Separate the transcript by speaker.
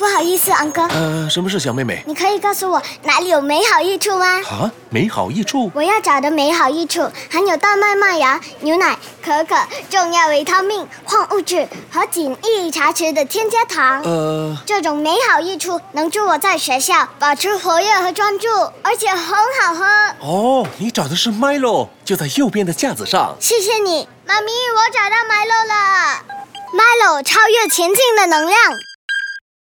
Speaker 1: 好意思，昂哥。
Speaker 2: 什么事，小妹妹？
Speaker 1: 你可以告诉我哪里有美好益处吗？
Speaker 2: 啊，美好益处？
Speaker 1: 我要找的美好益处含有大麦麦芽、牛奶、可可、重要维他命、矿物质和仅1茶匙的添加糖。这种美好益处能助我在学校保持活跃和专注，而且很好喝。
Speaker 2: 哦，你找的是 Milo， 就在右边的架子上。
Speaker 1: 谢谢你，妈咪，我找到 Milo 了。Milo 超越前进的能量，